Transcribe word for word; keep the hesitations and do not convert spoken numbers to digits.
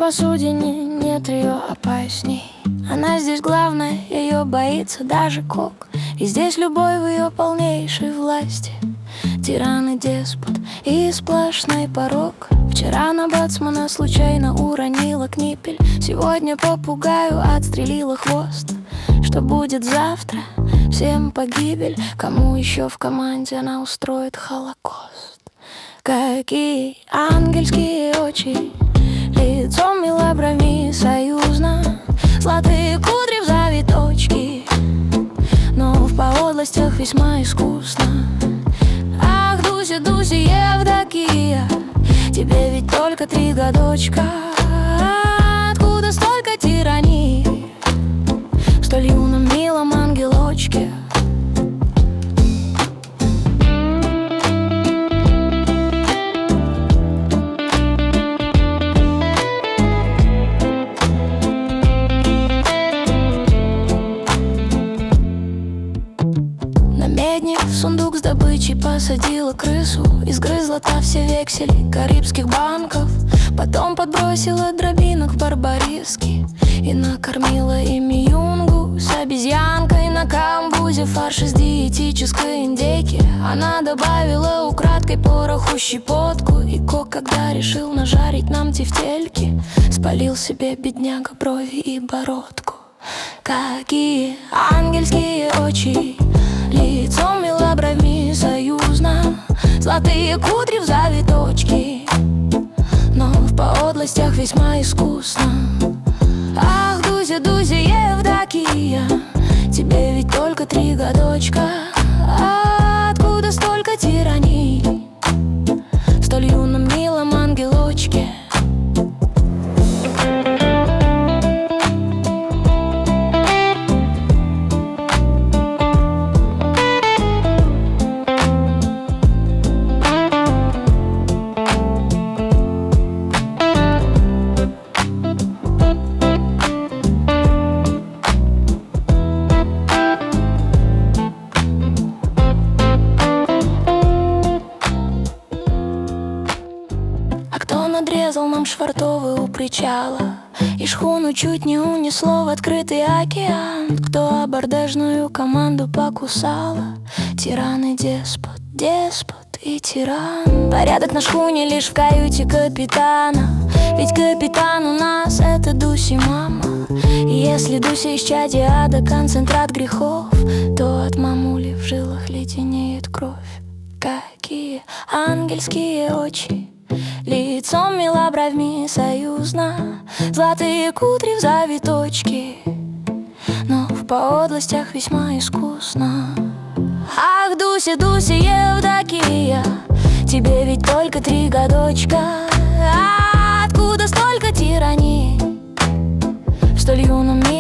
посудине нет ее опасней. Она здесь главная, ее боится даже кок. И здесь любовь в ее полнейшей власти. Тиран и деспот и сплошной порок. Вчера на бацмана случайно уронила книпель. Сегодня попугаю отстрелила хвост. Что будет завтра? Всем погибель. Кому еще в команде она устроит холокост? Какие ангельские очи, лицом мила бровми союзно, золотые кудри в завиточки, но в подлостях весьма искусно. Ах, Дуся, Дуся, Евдокия, тебе ведь только три годочка. Откуда столько тирании в столь юном милом ангелочке? В сундук с добычей посадила крысу, изгрызла та все вексели карибских банков. Потом подбросила дробинок в барбариски и накормила ими юнгу с обезьянкой. На камбузе фарш из диетической индейки она добавила украдкой пороху, щепотку и кок. Когда решил нажарить нам тефтельки, спалил себе бедняга брови и бородку. Какие ангельские очи, лицом мила бровми союзно, золотые кудри в завиточки, но в подлостях весьма искусно. Ах, Дуся, Дуся, Евдокия, тебе ведь только три годочка. Откуда столько тираний в столь юном милом ангелочке? Надрезал нам швартовы у причала, и шхуну чуть не унесло в открытый океан. Кто абордажную команду покусала? Тиран и деспот, деспот и тиран. Порядок на шхуне лишь в каюте капитана, ведь капитан у нас это Дуси мама. И если Дуся исчадие ада, концентрат грехов, то от мамули в жилах леденеет кровь. Какие ангельские очи, лицом мила бровьми союзно, золотые кудри в завиточки, но в подлостях весьма искусно. Ах, Дуся, Дуся, Евдокия, тебе ведь только три годочка. Откуда столько тираний в столь юном мире?